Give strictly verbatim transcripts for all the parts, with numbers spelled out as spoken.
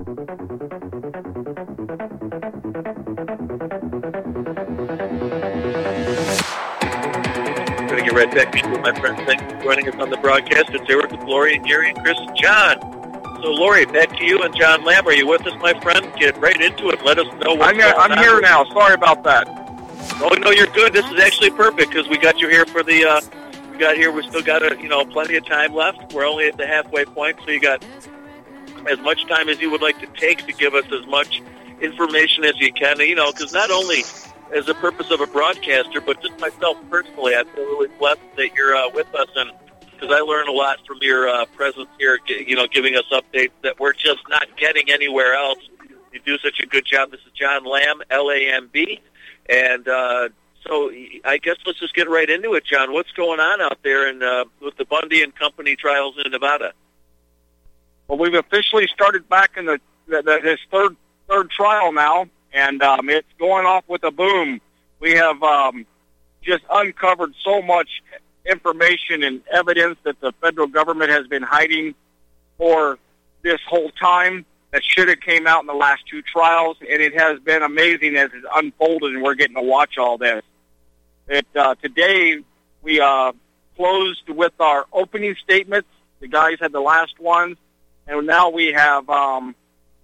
We're going to get right back to you, my friends. Thanks for joining us on the broadcast. It's Eric with Lori and Jerry and Chris and John. So, Lori, back to you and John Lamb. Are you with us, my friend? Get right into it. Let us know what's I'm, going I'm on. here now. Sorry about that. Oh, no, you're good. This is actually perfect because we got you here for the, uh, we got here, we still got, a, you know, plenty of time left. We're only at the halfway point, so you got as much time as you would like to take to give us as much information as you can, you know, because not only as a purpose of a broadcaster, but just myself personally, I feel really blessed that you're uh, with us, and because I learn a lot from your uh, presence here, you know, giving us updates that we're just not getting anywhere else. You do such a good job. This is John Lamb, L A M B, and uh, so I guess let's just get right into it, John. What's going on out there in, uh, with the Bundy and Company trials in Nevada? Well, we've officially started back in the, the, the his third third trial now, and um, it's going off with a boom. We have um, just uncovered so much information and evidence that the federal government has been hiding for this whole time that should have came out in the last two trials, and it has been amazing as it's unfolded, and we're getting to watch all this. It, uh, today, we uh, closed with our opening statements. The guys had the last ones, and now we have um,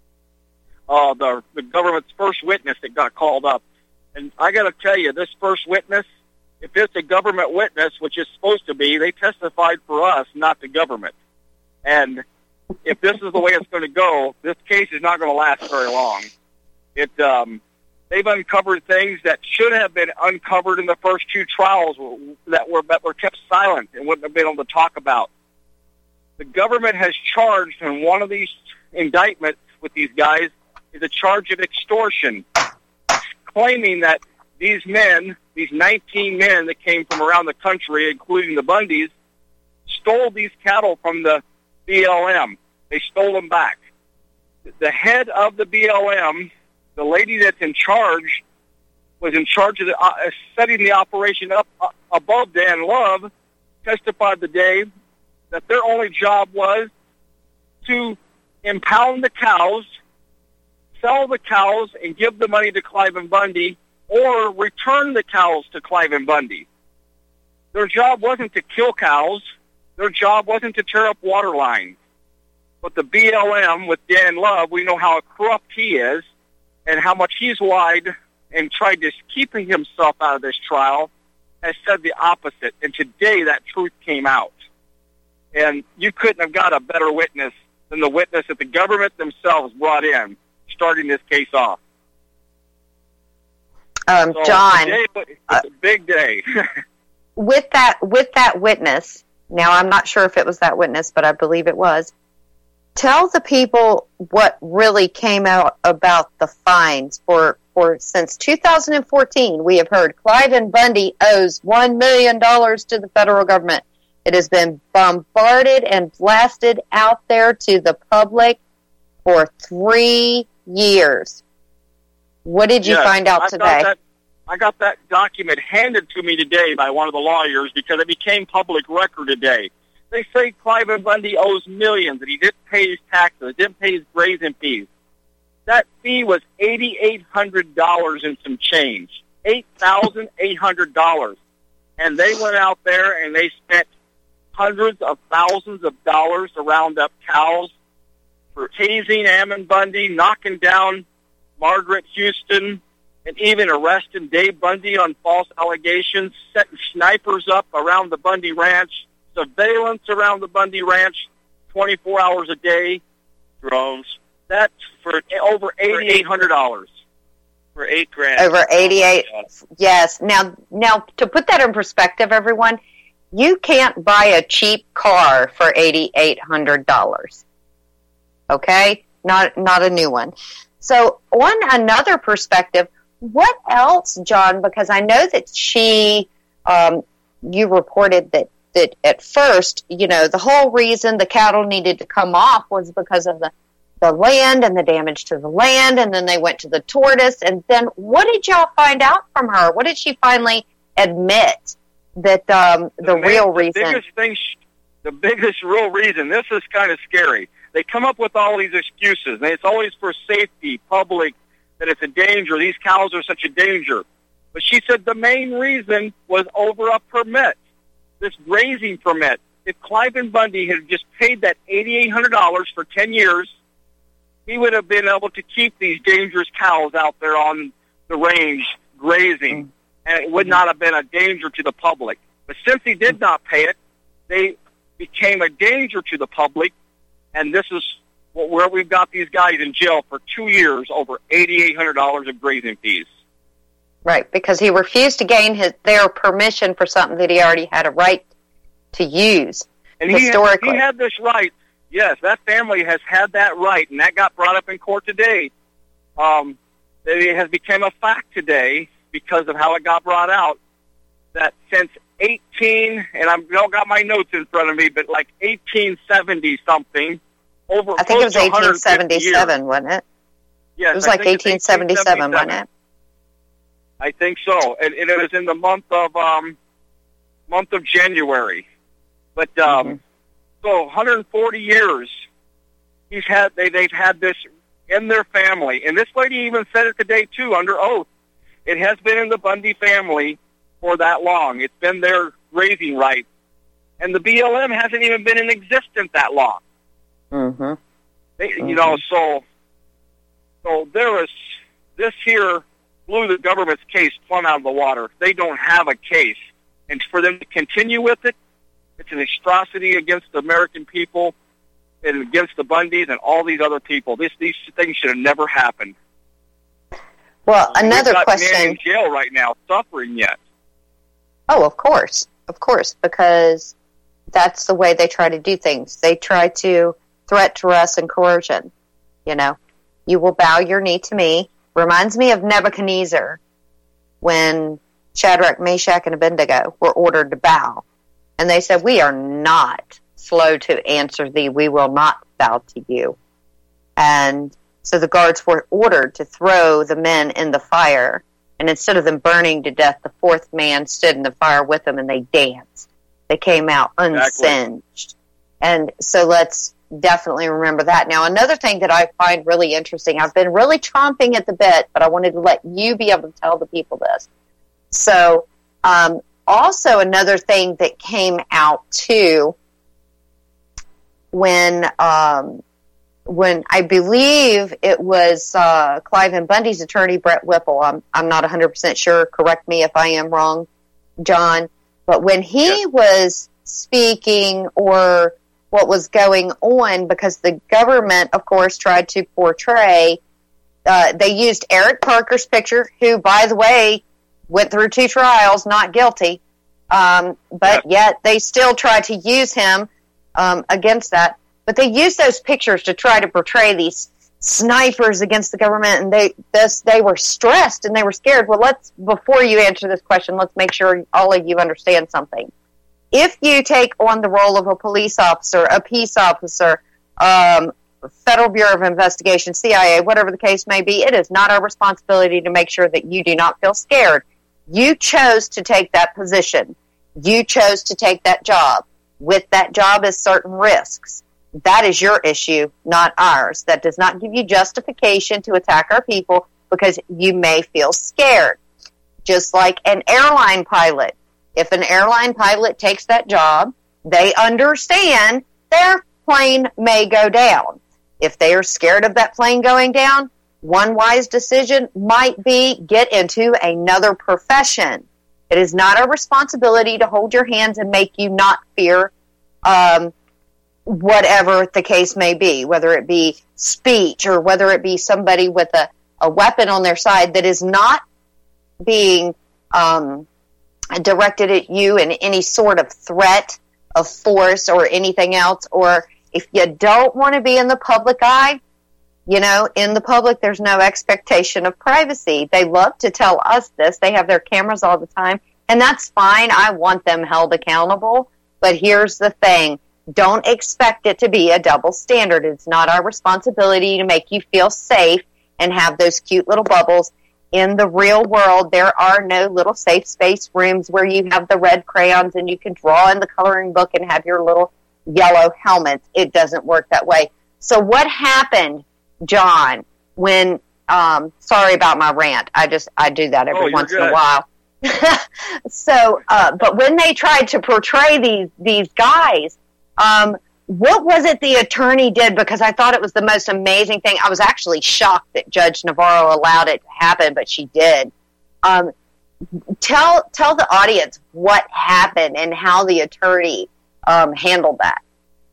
uh, the, the government's first witness that got called up. And I got to tell you, this first witness, if it's a government witness, which is supposed to be, they testified for us, not the government. And if this is the way it's going to go, this case is not going to last very long. It, um, they've uncovered things that should have been uncovered in the first two trials that were that were kept silent and wouldn't have been able to talk about. The government has charged in one of these indictments with these guys is a charge of extortion, claiming that these men, these nineteen men that came from around the country, including the Bundys, stole these cattle from the B L M. They stole them back. The head of the B L M, the lady that's in charge, was in charge of the, uh, setting the operation up uh, above Dan Love, testified today that their only job was to impound the cows, sell the cows, and give the money to Cliven Bundy, or return the cows to Cliven Bundy. Their job wasn't to kill cows. Their job wasn't to tear up water lines. But the B L M, with Dan Love, we know how corrupt he is and how much he's lied and tried to keep himself out of this trial, has said the opposite. And today that truth came out. And you couldn't have got a better witness than the witness that the government themselves brought in, starting this case off. Um, so John, today, it's a big day. with that with that witness, now I'm not sure if it was that witness, but I believe it was. Tell the people what really came out about the fines for, for since two thousand fourteen. We have heard Cliven Bundy owes one million dollars to the federal government. It has been bombarded and blasted out there to the public for three years. What did you yes, find out I today? Got that, I got that document handed to me today by one of the lawyers because it became public record today. They say Cliven Bundy owes millions and he didn't pay his taxes, didn't pay his grazing fees. That fee was eight thousand eight hundred dollars and some change. eight thousand eight hundred dollars. And they went out there and they spent hundreds of thousands of dollars to round up cows for tasing Ammon Bundy, knocking down Margaret Houston, and even arresting Dave Bundy on false allegations, setting snipers up around the Bundy Ranch, surveillance around the Bundy Ranch twenty-four hours a day. Drones. That's for over eight thousand eight hundred dollars. For eight grand. Over eighty-eight. Yes. Now, now to put that in perspective, everyone, you can't buy a cheap car for eight thousand eight hundred dollars. Okay? Not, not a new one. So on another perspective, what else, John, because I know that she, um, you reported that, that at first, you know, the whole reason the cattle needed to come off was because of the, the land and the damage to the land, and then they went to the tortoise, and then what did y'all find out from her? What did she finally admit that um, the, the real the reason? Biggest thing, the biggest real reason, this is kind of scary. they come up with all these excuses, and it's always for safety, public, that it's a danger. These cows are such a danger. But she said the main reason was over a permit, this grazing permit. If Cliven Bundy had just paid that eight thousand eight hundred dollars for ten years, he would have been able to keep these dangerous cows out there on the range grazing, and it would not have been a danger to the public. But since he did not pay it, they became a danger to the public, and this is where we've got these guys in jail for two years over eight thousand eight hundred dollars of grazing fees. Right, because he refused to gain his, their permission for something that he already had a right to use. And he historically. Had, he had this right. Yes, that family has had that right, and that got brought up in court today. Um, it has become a fact today because of how it got brought out, that since eighteen, and I've don't got my notes in front of me, but like eighteen seventy something, over I think it was eighteen seventy-seven, years. wasn't it? Yes, it was I like eighteen seventy-seven, wasn't it? I think so, and, and it was in the month of um, month of January. But um, mm-hmm. so one hundred forty years, he's had they they've had this in their family, and this lady even said it today too, under oath. It has been in the Bundy family for that long. It's been their grazing right, and the B L M hasn't even been in existence that long. Mm-hmm. They, mm-hmm. You know, so so there is this here blew the government's case plumb out of the water. They don't have a case, and for them to continue with it, it's an atrocity against the American people and against the Bundys and all these other people. This these things should have never happened. Well, another We've got question. Men in jail right now, suffering yet. Oh, of course, of course, because that's the way they try to do things. They try to threat to us and coercion. You know, you will bow your knee to me. Reminds me of Nebuchadnezzar when Shadrach, Meshach, and Abednego were ordered to bow. And they said, we are not slow to answer thee. We will not bow to you. And so the guards were ordered to throw the men in the fire. And instead of them burning to death, the fourth man stood in the fire with them and they danced. They came out unsinged. Exactly. And so let's definitely remember that. Now, another thing that I find really interesting, I've been really chomping at the bit, but I wanted to let you be able to tell the people this. So, um, also another thing that came out too, when, um, when I believe it was, uh, Cliven Bundy's attorney, Brett Whipple, I'm, I'm not one hundred percent sure, correct me if I am wrong, John, but when he yeah. was speaking or what was going on, because the government, of course, tried to portray, uh, they used Eric Parker's picture, who, by the way, went through two trials, not guilty, um, but yeah. yet they still tried to use him um, against that. But they used those pictures to try to portray these snipers against the government, and they this they were stressed and they were scared. Well, let's before you answer this question, let's make sure all of you understand something. If you take on the role of a police officer, a peace officer, um, Federal Bureau of Investigation, C I A, whatever the case may be, it is not our responsibility to make sure that you do not feel scared. You chose to take that position. You chose to take that job. With that job is certain risks. That is your issue, not ours. That does not give you justification to attack our people because you may feel scared. Just like an airline pilot. If an airline pilot takes that job, they understand their plane may go down. If they are scared of that plane going down, one wise decision might be get into another profession. It is not our responsibility to hold your hands and make you not fear um, whatever the case may be, whether it be speech or whether it be somebody with a, a weapon on their side that is not being um, directed at you in any sort of threat of force or anything else. Or if you don't want to be in the public eye, you know, in the public, there's no expectation of privacy. They love to tell us this. They have their cameras all the time, and that's fine. I want them held accountable. But here's the thing. Don't expect it to be a double standard. It's not our responsibility to make you feel safe and have those cute little bubbles. In the real world, there are no little safe space rooms where you have the red crayons and you can draw in the coloring book and have your little yellow helmets. It doesn't work that way. So what happened, John, when, um, sorry about my rant. I just, I do that every oh, once good. in a while. so, uh, but when they tried to portray these, these guys, um, what was it the attorney did? Because I thought it was the most amazing thing. I was actually shocked that Judge Navarro allowed it to happen, but she did. Um, tell, tell the audience what happened and how the attorney, um, handled that.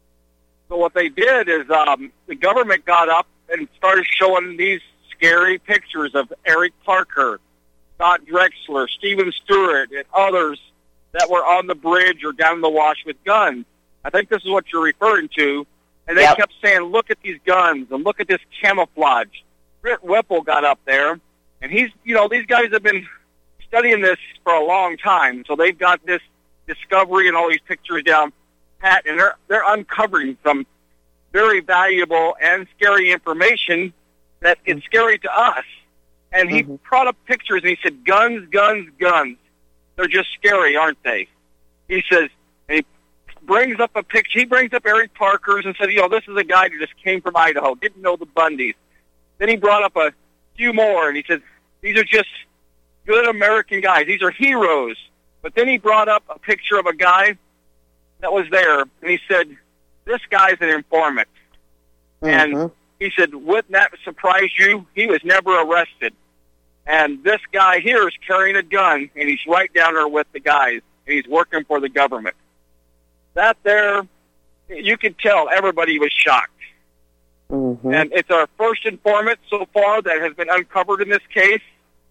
So what they did is um, the government got up and started showing these scary pictures of Eric Parker, Scott Drexler, Stephen Stewart, and others that were on the bridge or down the wash with guns. I think this is what you're referring to. And they Yep. kept saying, look at these guns and look at this camouflage. Britt Whipple got up there, and he's, you know, these guys have been studying this for a long time. So they've got this discovery and all these pictures down pat, and they're, they're uncovering some very valuable and scary information that is scary to us. And he Mm-hmm. brought up pictures, and he said, guns, guns, guns. They're just scary, aren't they? He says, and he brings up a picture. He brings up Eric Parker's and said, you know, this is a guy who just came from Idaho, didn't know the Bundys. Then he brought up a few more, and he said, these are just good American guys. These are heroes. But then he brought up a picture of a guy that was there, and he said, this guy's an informant. Mm-hmm. And he said, wouldn't that surprise you? He was never arrested. And this guy here is carrying a gun, and he's right down there with the guys, and he's working for the government. That there, you could tell everybody was shocked. Mm-hmm. And it's our first informant so far that has been uncovered in this case.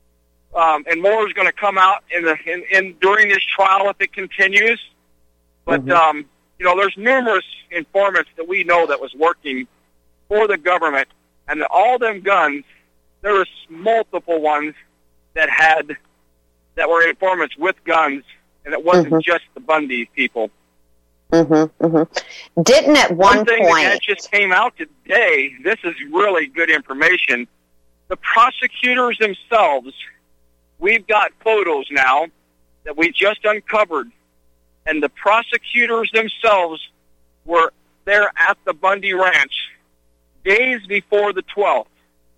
Um, and more is going to come out in the in, in during this trial if it continues. But Mm-hmm. um, you know, there's numerous informants that we know that was working for the government, and all them guns. There was multiple ones that had that were informants with guns, and it wasn't Mm-hmm. just the Bundy people. Mm-hmm. Mm-hmm. Didn't at one, One thing point that just came out today, this is really good information. The prosecutors themselves, we've got photos now that we just uncovered, and the prosecutors themselves were there at the Bundy Ranch days before the twelfth.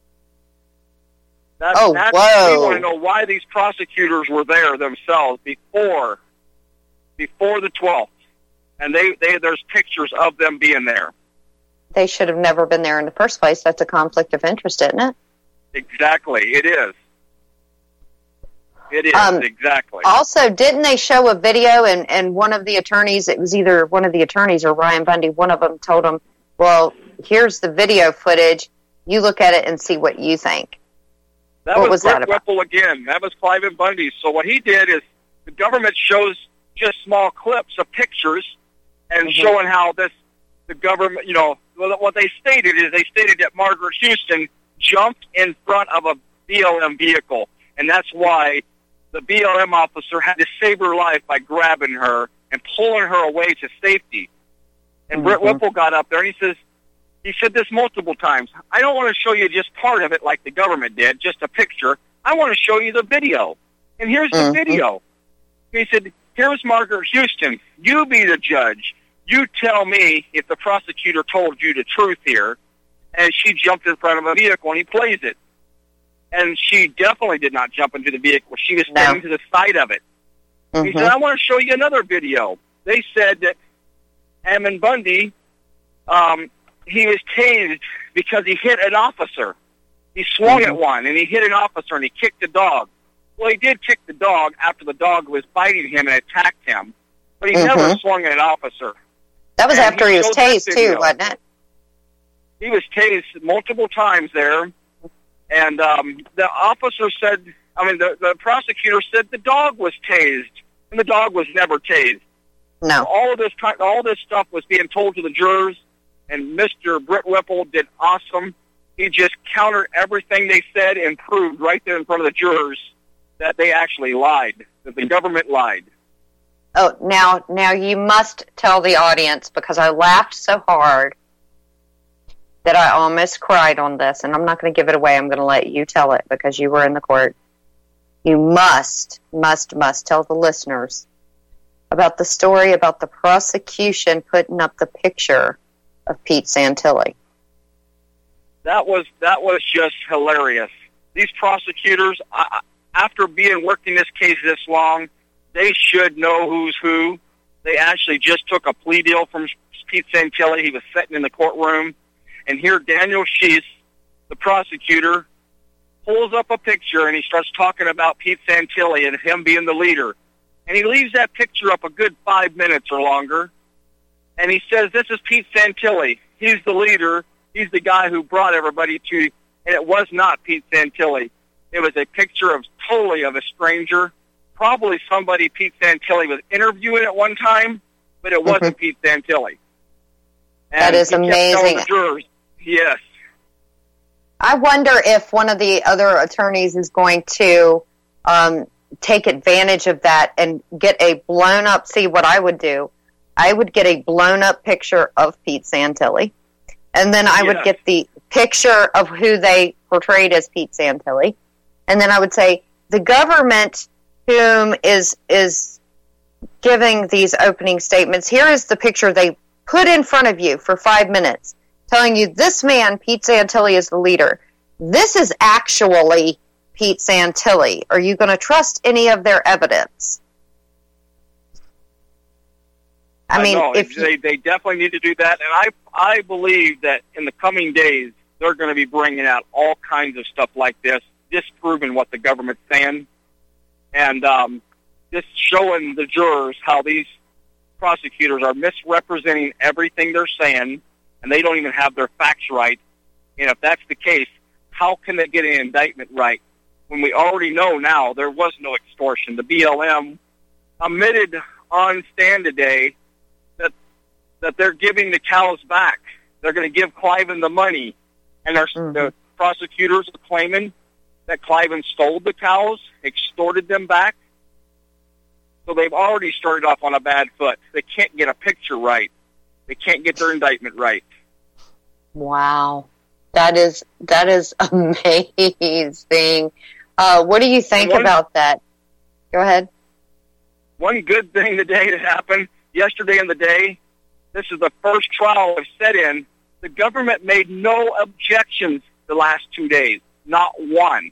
That, Oh, that's, whoa. We want to know why these prosecutors were there themselves before before the twelfth. And they, they there's pictures of them being there. they should have never been there in the first place. That's a conflict of interest, isn't it? Exactly, it is. It is, Um, exactly. Also, didn't they show a video and, and one of the attorneys, it was either one of the attorneys or Ryan Bundy, one of them told him, well, here's the video footage. You look at it and see what you think. That what was, was Britt that about? Whipple again. That was Cliven Bundy. So what he did is the government shows just small clips of pictures and Mhm. showing how this, the government, you know, what they stated is they stated that Margaret Houston jumped in front of a B L M vehicle. And that's why the B L M officer had to save her life by grabbing her and pulling her away to safety. And Mhm. Britt Whipple got up there and he says, he said this multiple times, I don't want to show you just part of it like the government did, just a picture. I want to show you the video. And here's the Mhm. video. He said, here's Margaret Houston. You be the judge. You tell me if the prosecutor told you the truth here. And she jumped in front of a vehicle, and he plays it. And she definitely did not jump into the vehicle. She was No. standing to the side of it. He Mhm. said, I want to show you another video. They said that Ammon Bundy, um, he was tased because he hit an officer. He swung Mhm. at one, and he hit an officer, and he kicked a dog. Well, he did kick the dog after the dog was biting him and attacked him, but he Mhm. never swung at an officer. That was and after he he was showed that tased, too, video. wasn't it? He was tased multiple times there, and um, the officer said, I mean, the, the prosecutor said the dog was tased, and the dog was never tased. No. All of this, ti- all this stuff was being told to the jurors, and Mister Britt Whipple did awesome. He just countered everything they said and proved right there in front of the jurors that they actually lied, that the government lied. Oh, now, now you must tell the audience, because I laughed so hard that I almost cried on this, and I'm not going to give it away. I'm going to let you tell it because you were in the court. You must, must, must tell the listeners about the story about the prosecution putting up the picture of Pete Santilli. that was that was just hilarious. These prosecutors, I, after being working this case this long, they should know who's who. They actually just took a plea deal from Pete Santilli. He was sitting in the courtroom, and here Daniel Sheets, the prosecutor, pulls up a picture and he starts talking about Pete Santilli and him being the leader. And he leaves that picture up a good five minutes or longer. And he says, this is Pete Santilli. He's the leader. He's the guy who brought everybody to, and it was not Pete Santilli. It was a picture of totally of a stranger, probably somebody Pete Santilli was interviewing at one time, but it wasn't mm-hmm. Pete Santilli. And that is he kept amazing. telling the jurors, yes. I wonder if one of the other attorneys is going to um, take advantage of that and get a blown up. See, what I would do, I would get a blown up picture of Pete Santilli, and then I yes. would get the picture of who they portrayed as Pete Santilli, and then I would say the government whom is is giving these opening statements, here is the picture they put in front of you for five minutes, telling you this man, Pete Santilli, is the leader. This is actually Pete Santilli. Are you going to trust any of their evidence? I, I mean, know. if they, they definitely need to do that, and I I believe that in the coming days they're going to be bringing out all kinds of stuff like this, disproving what the government's saying, and um, just showing the jurors how these prosecutors are misrepresenting everything they're saying, and they don't even have their facts right. And if that's the case, how can they get an indictment right when we already know now there was no extortion? The B L M admitted on stand today that that they're giving the cows back. They're going to give Cliven the money, and mm-hmm. the prosecutors are claiming that Cliven stole the cows, extorted them back. So they've already started off on a bad foot. They can't get a picture right. They can't get their indictment right. Wow. That is that is amazing. Uh, what do you think one, about that? Go ahead. One good thing today that happened yesterday in the day, this is the first trial I've sat in. The government made no objections the last two days. Not one.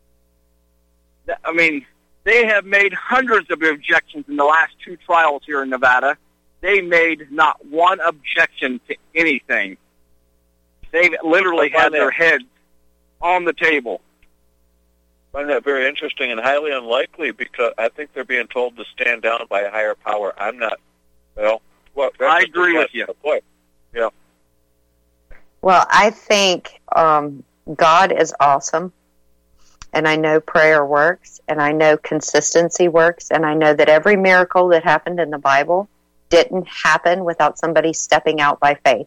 I mean, they have made hundreds of objections in the last two trials here in Nevada. They made not one objection to anything. They've literally had their heads on the table. I find that very interesting and highly unlikely because I think they're being told to stand down by a higher power. I'm not, well, well I agree with you. Boy. Yeah. Well, I think um, God is awesome, and I know prayer works, and I know consistency works, and I know that every miracle that happened in the Bible didn't happen without somebody stepping out by faith.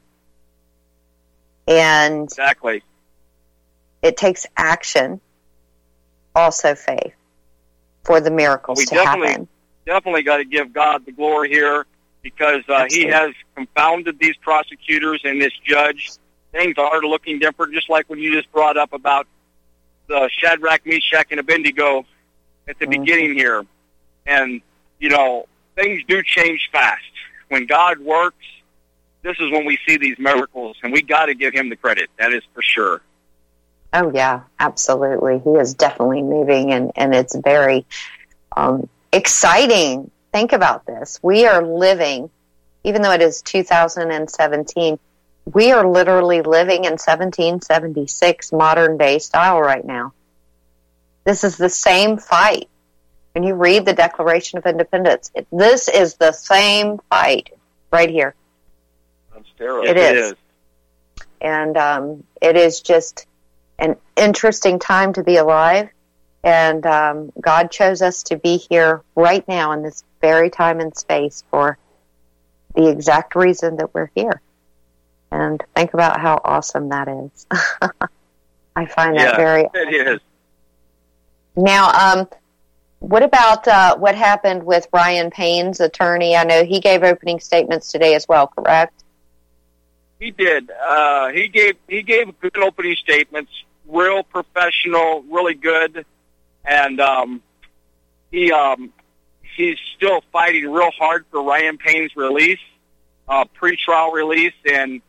And exactly, it takes action, also faith, for the miracles we to definitely, happen. Definitely got to give God the glory here because uh, He has confounded these prosecutors and this judge. Things are looking different, just like when you just brought up about the Shadrach, Meshach, and Abednego at the mm-hmm. beginning here. And, you know, things do change fast. When God works, this is when we see these miracles, and we got to give Him the credit. That is for sure. Oh, yeah, absolutely. He is definitely moving, and, and it's very um, exciting. Think about this. We are living, even though it is two thousand seventeen, we are literally living in seventeen seventy-six modern-day style right now. This is the same fight. When you read the Declaration of Independence, it, this is the same fight right here. On steroids. It is. And um, it is just an interesting time to be alive. And um, God chose us to be here right now in this very time and space for the exact reason that we're here. And think about how awesome that is. I find that yeah, very it awesome. is. Now, um, what about uh, what happened with Ryan Payne's attorney? I know he gave opening statements today as well, correct? He did. Uh, he gave he gave good opening statements, real professional, really good, and um, he um, he's still fighting real hard for Ryan Payne's release, uh, pre-trial release, and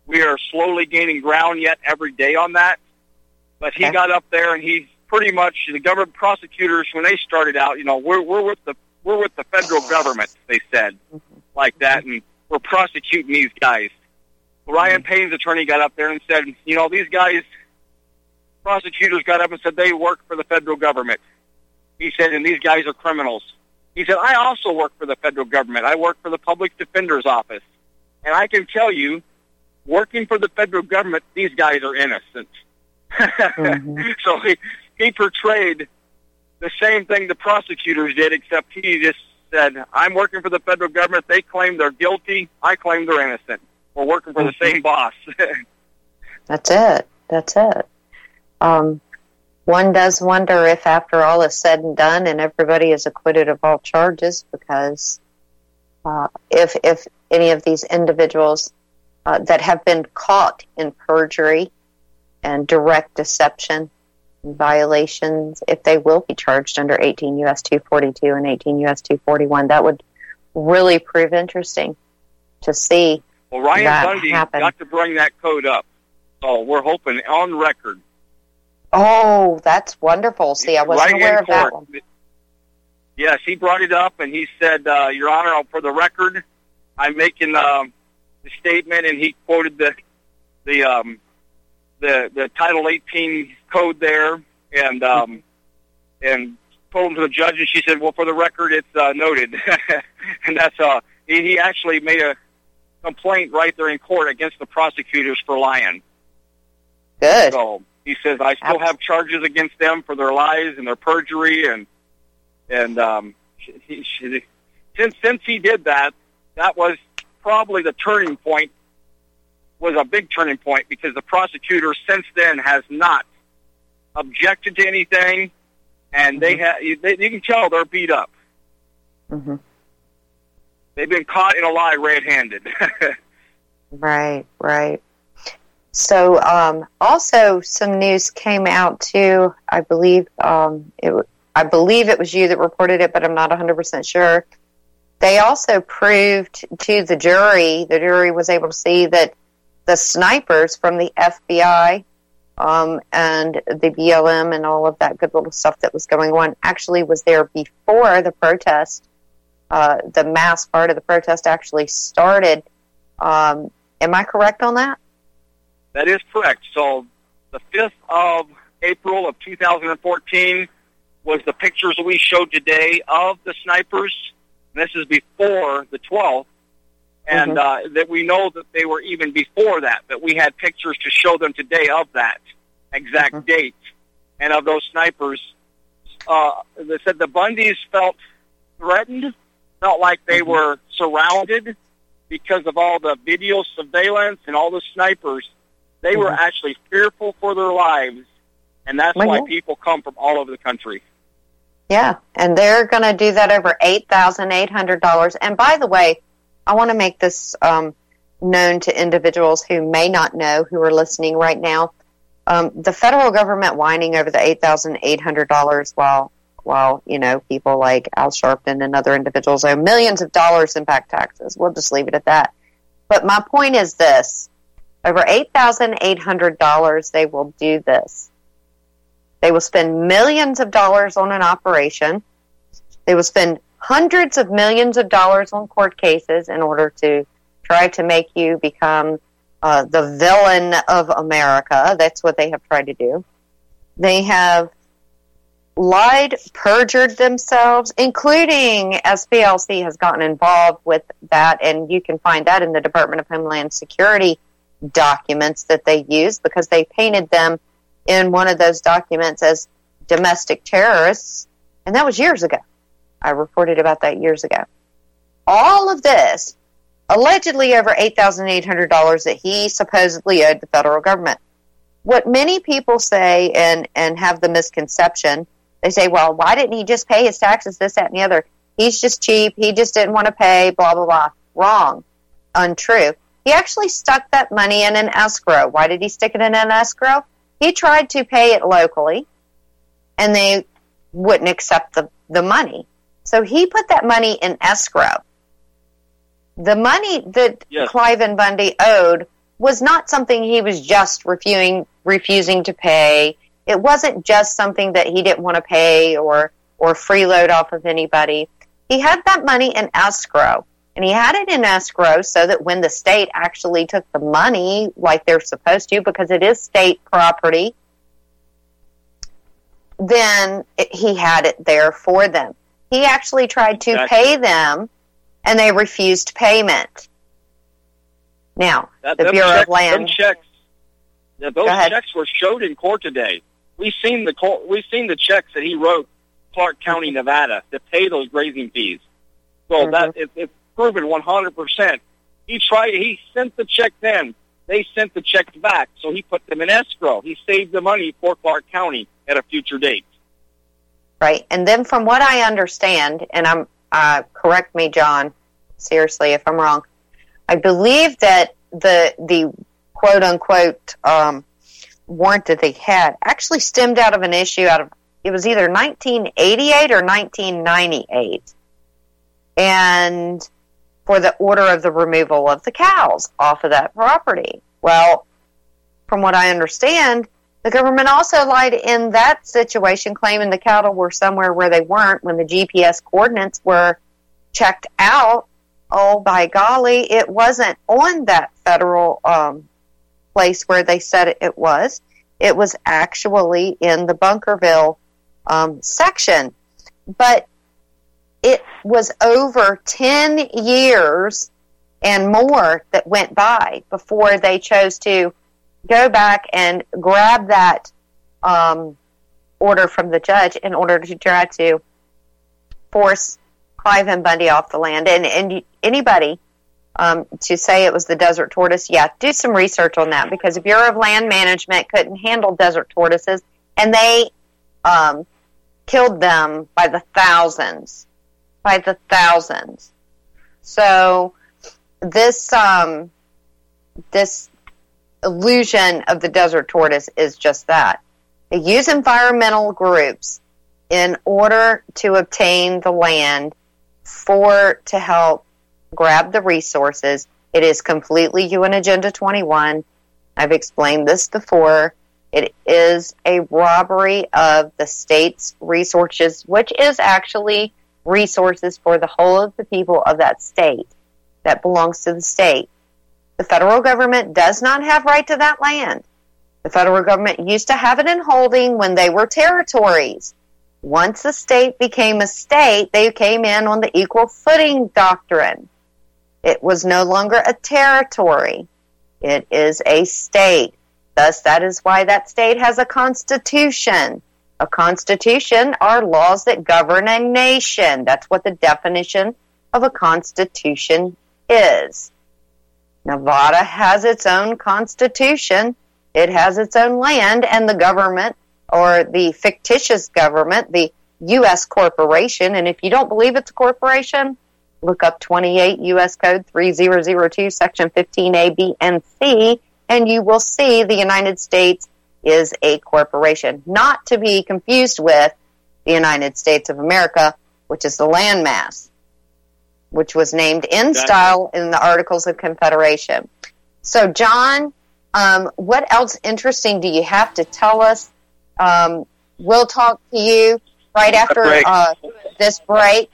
We are slowly gaining ground yet every day on that. But he okay. got up there, and he pretty much, the government prosecutors, when they started out, you know, we're, we're with the we're with the federal government, they said, mm-hmm. like that, and we're prosecuting these guys. Well, Ryan mm-hmm. Payne's attorney got up there and said, you know, these guys, prosecutors got up and said they work for the federal government. He said, and these guys are criminals. He said, I also work for the federal government. I work for the public defender's office. And I can tell you, working for the federal government, these guys are innocent. Mm-hmm. So he, he portrayed the same thing the prosecutors did, except he just said, I'm working for the federal government. They claim they're guilty. I claim they're innocent. We're working for mm-hmm. the same boss. That's it. That's it. Um, one does wonder if after all is said and done and everybody is acquitted of all charges, because uh, if if any of these individuals uh, that have been caught in perjury and direct deception and violations, if they will be charged under eighteen U S two forty-two and eighteen U S two forty-one, that would really prove interesting to see. Well, Ryan that Bundy happen. got to bring that code up, so we're hoping on record. Oh, that's wonderful. See, I wasn't right aware of that one. Yes, he brought it up, and he said, uh, Your Honor, for the record, I'm making um, the statement, and he quoted the the um, the, the Title eighteen code there, and um, and told him to the judge, and she said, well, for the record, it's uh, noted. And that's uh, he, he actually made a complaint right there in court against the prosecutors for lying. Good. So he says, I still have charges against them for their lies and their perjury, and and um, he, he, since since he did that, that was probably the turning point. Was a big turning point, because the prosecutor since then has not objected to anything, and mm-hmm. they have they, you can tell they're beat up. Mm-hmm. They've been caught in a lie red-handed. Right, right. So, um, also some news came out too. I believe um, it. I believe it was you that reported it, but I'm not one hundred percent sure. They also proved to the jury, the jury was able to see that the snipers from the F B I um, and the B L M and all of that good little stuff that was going on actually was there before the protest. Uh, the mass part of the protest actually started. Um, am I correct on that? That is correct. So the fifth of April of two thousand fourteen was the pictures that we showed today of the snipers. And this is before the twelfth. And mm-hmm. uh, that we know that they were even before that, that we had pictures to show them today of that exact mm-hmm. date. And of those snipers, uh, they said the Bundys felt threatened, felt like they mm-hmm. were surrounded because of all the video surveillance and all the snipers. They mm-hmm. were actually fearful for their lives, and that's well, why yeah. people come from all over the country. Yeah, and they're going to do that over eight thousand eight hundred dollars. And by the way, I want to make this um, known to individuals who may not know, who are listening right now. Um, the federal government whining over the eight thousand eight hundred dollars while, while, you know, people like Al Sharpton and other individuals owe millions of dollars in back taxes. We'll just leave it at that. But my point is this. Over eight thousand eight hundred dollars, they will do this. They will spend millions of dollars on an operation. They will spend hundreds of millions of dollars on court cases in order to try to make you become uh, the villain of America. That's what they have tried to do. They have lied, perjured themselves, including S P L C has gotten involved with that, and you can find that in the Department of Homeland Security documents that they used, because they painted them in one of those documents as domestic terrorists, and that was years ago. I reported about that years ago. All of this, allegedly over eight thousand eight hundred dollars that he supposedly owed the federal government. What many people say and, and have the misconception, they say, well, why didn't he just pay his taxes, this, that, and the other? He's just cheap. He just didn't want to pay, blah, blah, blah. Wrong. Untrue. He actually stuck that money in an escrow. Why did he stick it in an escrow? He tried to pay it locally, and they wouldn't accept the, the money. So he put that money in escrow. The money that yes. Cliven Bundy owed was not something he was just refusing refusing to pay. It wasn't just something that he didn't want to pay or or freeload off of anybody. He had that money in escrow, and he had it in escrow so that when the state actually took the money like they're supposed to, because it is state property, then it, he had it there for them. He actually tried to exactly. pay them, and they refused payment. Now, that, the Bureau checks, of Land... Those checks, yeah, those checks were showed in court today. We've seen the we've seen the checks that he wrote Clark County, Nevada, to pay those grazing fees. So mm-hmm. that it, it's proven one hundred percent. He tried. He sent the check then. They sent the checks back, so he put them in escrow. He saved the money for Clark County at a future date. Right, and then from what I understand, and I'm uh, correct me, John, seriously, if I'm wrong, I believe that the the quote unquote um, warrant that they had actually stemmed out of an issue out of it was either nineteen eighty-eight or nineteen ninety-eight, and for the order of the removal of the cows off of that property. Well, from what I understand, the government also lied in that situation, claiming the cattle were somewhere where they weren't when the G P S coordinates were checked out. Oh, by golly, it wasn't on that federal um, place where they said it, it was. It was actually in the Bunkerville um, section. But it was over ten years and more that went by before they chose to go back and grab that um, order from the judge in order to try to force Clive and Bundy off the land. And, and anybody um, to say it was the desert tortoise, yeah, do some research on that, because the Bureau of Land Management couldn't handle desert tortoises, and they um, killed them by the thousands, by the thousands. So this um, this illusion of the desert tortoise is just that. They use environmental groups in order to obtain the land for to help grab the resources. It is completely U N Agenda twenty-one. I've explained this before. It is a robbery of the state's resources, which is actually resources for the whole of the people of that state that belongs to the state. The federal government does not have right to that land. The federal government used to have it in holding when they were territories. Once a state became a state, they came in on the equal footing doctrine. It was no longer a territory. It is a state. Thus, that is why that state has a constitution. A constitution are laws that govern a nation. That's what the definition of a constitution is. Nevada has its own constitution. It has its own land, and the government, or the fictitious government, the U S corporation, and if you don't believe it's a corporation, look up twenty-eight U S Code three thousand two, Section fifteen A, B, and C, and you will see the United States is a corporation, not to be confused with the United States of America, which is the landmass, which was named in style in the Articles of Confederation. So, John, um, what else interesting do you have to tell us? Um, we'll talk to you right after uh, this break.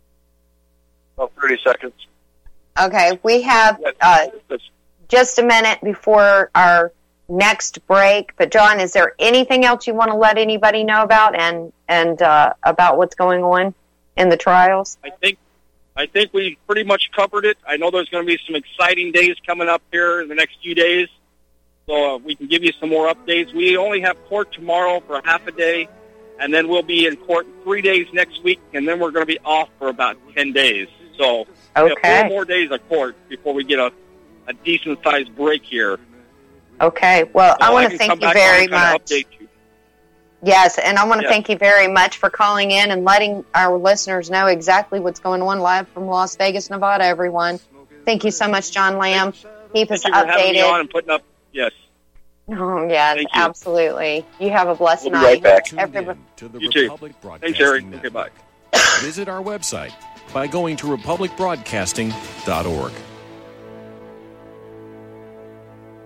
About thirty seconds. Okay, we have uh, just a minute before our next break. But, John, is there anything else you want to let anybody know about and, and uh, about what's going on in the trials? I think I think we pretty much covered it. I know there's going to be some exciting days coming up here in the next few days, so uh, we can give you some more updates. We only have court tomorrow for half a day, and then we'll be in court three days next week, and then we're going to be off for about ten days. So okay. we have four more days of court before we get a, a decent-sized break here. Okay. Well, so I want I to thank you very much. You. Yes, and I want to yes. thank you very much for calling in and letting our listeners know exactly what's going on live from Las Vegas, Nevada, everyone. Thank you so much, John Lamb. Keep thank us you updated. For having me on and putting up, yes. Oh, yes, you. absolutely. You have a blessed we'll night. Be right back. Everybody. To the you too. Republic Thanks, Eric. Network. Okay, bye. Visit our website by going to republic broadcasting dot org.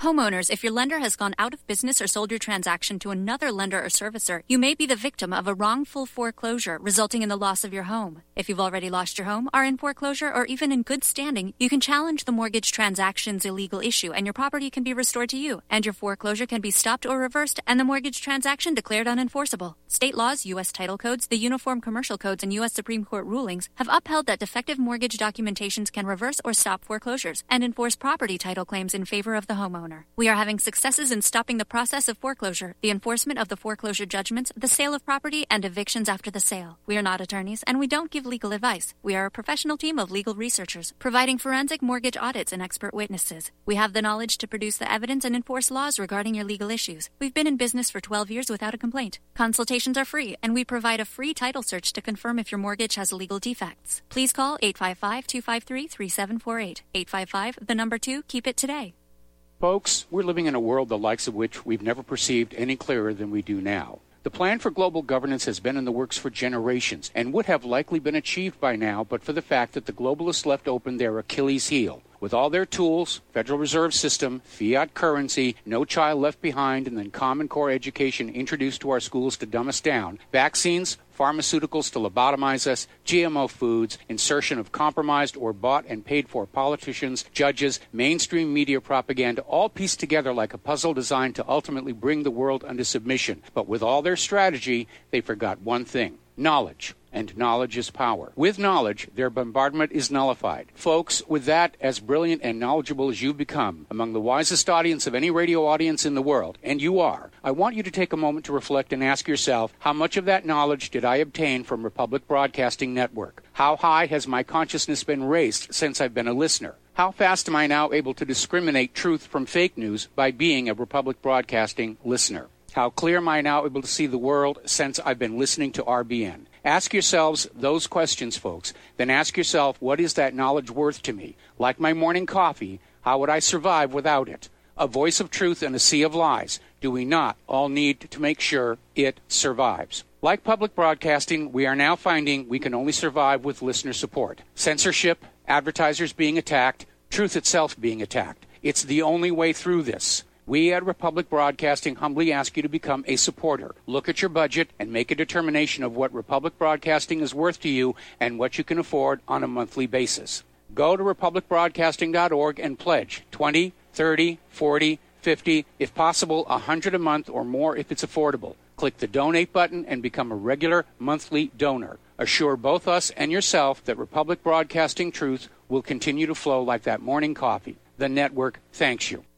Homeowners, if your lender has gone out of business or sold your transaction to another lender or servicer, you may be the victim of a wrongful foreclosure, resulting in the loss of your home. If you've already lost your home, are in foreclosure, or even in good standing, you can challenge the mortgage transaction's illegal issue, and your property can be restored to you, and your foreclosure can be stopped or reversed, and the mortgage transaction declared unenforceable. State laws, U S title codes, the Uniform Commercial Codes, and U S Supreme Court rulings have upheld that defective mortgage documentations can reverse or stop foreclosures and enforce property title claims in favor of the homeowner. We are having successes in stopping the process of foreclosure, the enforcement of the foreclosure judgments, the sale of property, and evictions after the sale. We are not attorneys, and we don't give legal advice. We are a professional team of legal researchers, providing forensic mortgage audits and expert witnesses. We have the knowledge to produce the evidence and enforce laws regarding your legal issues. We've been in business for twelve years without a complaint. Consultations are free, and we provide a free title search to confirm if your mortgage has legal defects. Please call eight five five, two five three, three seven four eight. eight five five, the number two, keep it today. Folks, we're living in a world the likes of which we've never perceived any clearer than we do now. The plan for global governance has been in the works for generations and would have likely been achieved by now but for the fact that the globalists left open their Achilles heel. With all their tools, Federal Reserve System, fiat currency, no child left behind, and then Common Core education introduced to our schools to dumb us down, vaccines, pharmaceuticals to lobotomize us, G M O foods, insertion of compromised or bought and paid for politicians, judges, mainstream media propaganda, all pieced together like a puzzle designed to ultimately bring the world under submission. But with all their strategy, they forgot one thing: knowledge. And knowledge is power. With knowledge, their bombardment is nullified. Folks, with that, as brilliant and knowledgeable as you've become, among the wisest audience of any radio audience in the world, and you are, I want you to take a moment to reflect and ask yourself, how much of that knowledge did I obtain from Republic Broadcasting Network? How high has my consciousness been raised since I've been a listener? How fast am I now able to discriminate truth from fake news by being a Republic Broadcasting listener? How clear am I now able to see the world since I've been listening to R B N? Ask yourselves those questions, folks. Then ask yourself, what is that knowledge worth to me? Like my morning coffee, how would I survive without it? A voice of truth in a sea of lies. Do we not all need to make sure it survives? Like public broadcasting, we are now finding we can only survive with listener support. Censorship, advertisers being attacked, truth itself being attacked. It's the only way through this. We at Republic Broadcasting humbly ask you to become a supporter. Look at your budget and make a determination of what Republic Broadcasting is worth to you and what you can afford on a monthly basis. Go to republic broadcasting dot org and pledge twenty, thirty, forty, fifty, if possible one hundred a month or more if it's affordable. Click the donate button and become a regular monthly donor. Assure both us and yourself that Republic Broadcasting truth will continue to flow like that morning coffee. The network thanks you.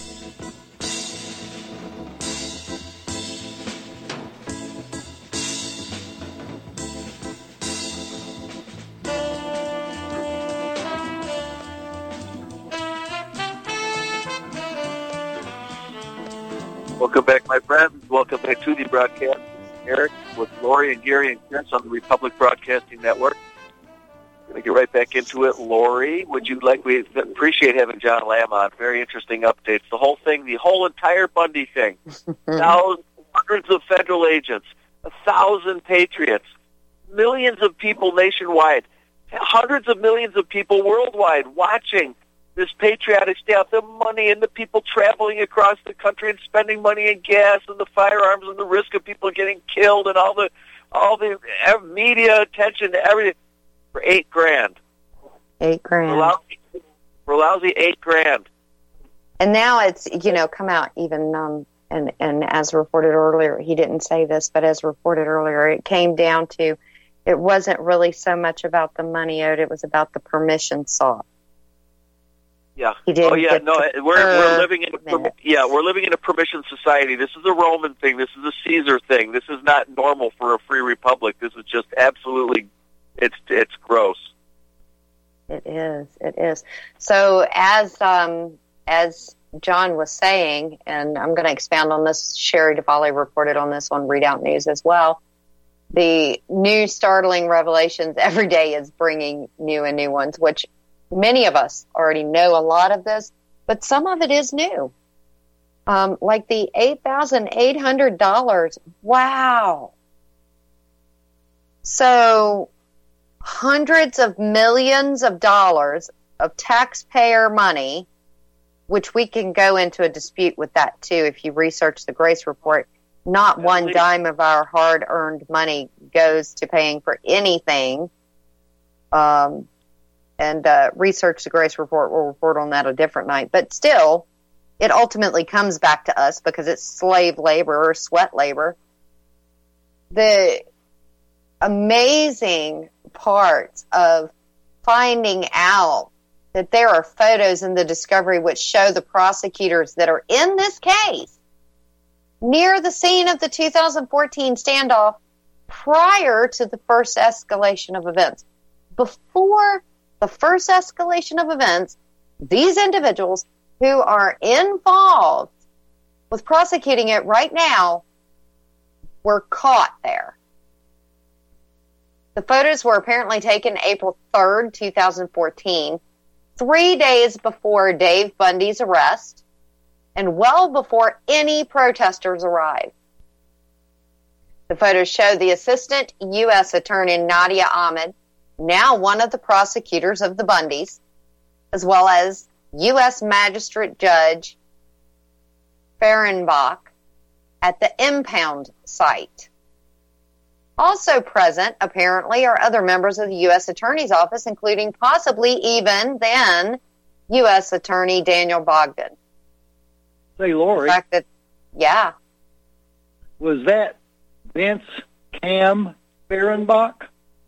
Welcome back, my friends. Welcome back to the broadcast. Eric with Lori and Gary and Chris on the Republic Broadcasting Network. We're going to get right back into it. Lori, would you like, we appreciate having John Lamb on. Very interesting updates. The whole thing, the whole entire Bundy thing. Thousands, hundreds of federal agents, a thousand patriots, millions of people nationwide, hundreds of millions of people worldwide watching this patriotic stuff, the money and the people traveling across the country and spending money in gas and the firearms and the risk of people getting killed and all the all the media attention to everything for eight grand. Eight grand. For lousy, for lousy eight grand. And now it's, you know, come out even, um, and, and as reported earlier, he didn't say this, but as reported earlier, it came down to, it wasn't really so much about the money owed, it was about the permission sought. Yeah. Oh, yeah. No, we're we're living in a, yeah we're living in a permission society. This is a Roman thing. This is a Caesar thing. This is not normal for a free republic. This is just absolutely, it's it's gross. It is. It is. So as um as John was saying, and I'm going to expound on this. Sherry DeValle reported on this on Readout News as well. The new startling revelations every day is bringing new and new ones, which many of us already know a lot of this, but some of it is new. Um, like the eight thousand eight hundred dollars. Wow. So hundreds of millions of dollars of taxpayer money which we can go into a dispute with that too if you research the Grace Report. Not one dime of our hard-earned money goes to paying for anything. Um, and uh, research the Grace Report. We'll report on that a different night. But still, it ultimately comes back to us because it's slave labor or sweat labor. The amazing parts of finding out that there are photos in the discovery which show the prosecutors that are in this case near the scene of the two thousand fourteen standoff prior to the first escalation of events. Before the first escalation of events, these individuals who are involved with prosecuting it right now were caught there. The photos were apparently taken April third, two thousand fourteen, three days before Dave Bundy's arrest, and well before any protesters arrived. The photos show the assistant U S attorney Nadia Ahmed, now one of the prosecutors of the Bundys, as well as U S Magistrate Judge Fehrenbach at the impound site. Also present, apparently, are other members of the U S Attorney's Office, including possibly even then U S Attorney Daniel Bogdan. Say, Lori. The fact that, yeah. Was that Vince Cam Fehrenbach?